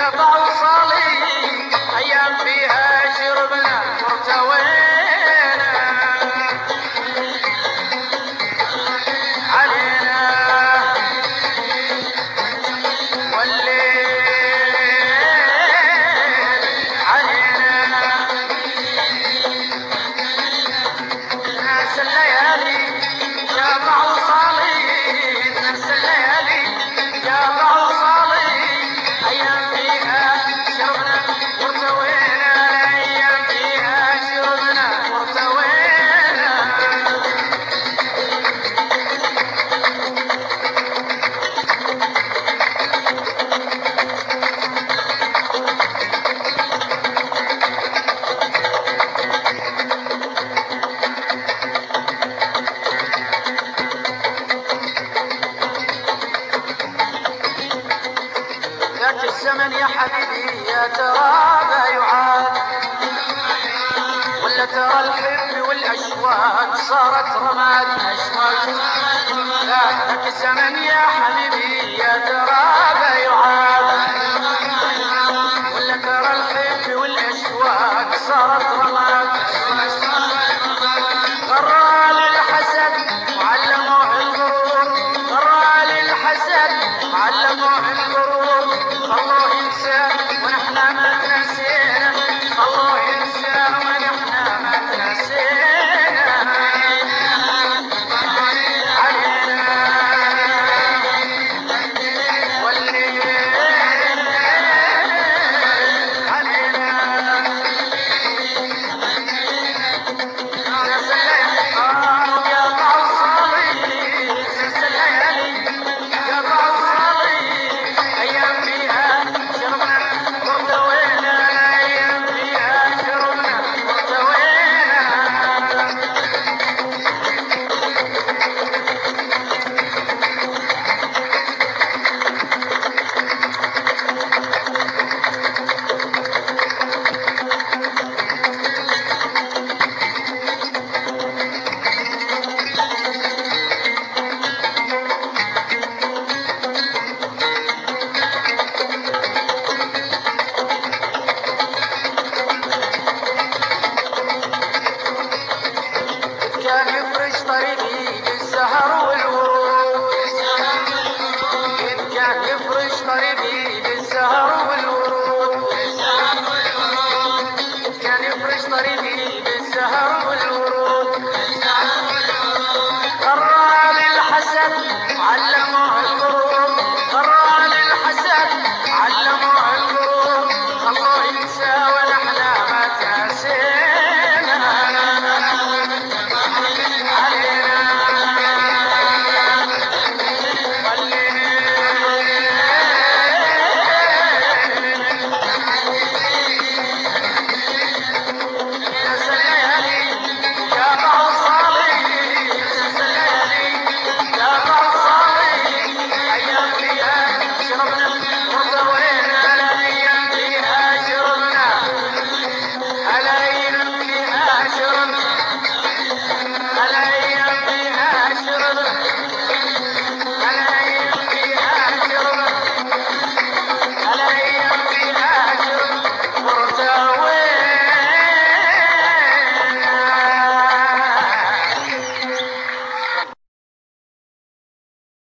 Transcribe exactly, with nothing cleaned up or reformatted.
قطع وصالي أيام فيها شربنا وارتوينا علينا والليل علينا ناس الليالي جامع وصالي ناس الليالي جامع وصالي أيام فيها شربنا وارتوينا أيام فيها شربنا وارتوينا ذاك الزمن يا حبيبي يا ترى لا يعاد ولا ترى الحب والأشواق صارت رماد أشواق ذاك الزمن يا حبيبي يا ترى لا يعاد ولا ترى الحب والأشواق صارت رماد غرى للحسد وعلموه الغرور غرى للحسد وعلموه الغرور الله ينسى ونحن ما تنسينا الله ينسى ونحن ما تنسينا علينا والليل علينا ناس الليالي قطع وصالي ناس الليالي قطع وصالي أيام فيها شربنا وارتوينا أيام فيها شربنا وارتوينا كان يفرش طريقي بالزهر والورود كان يفرش طريقي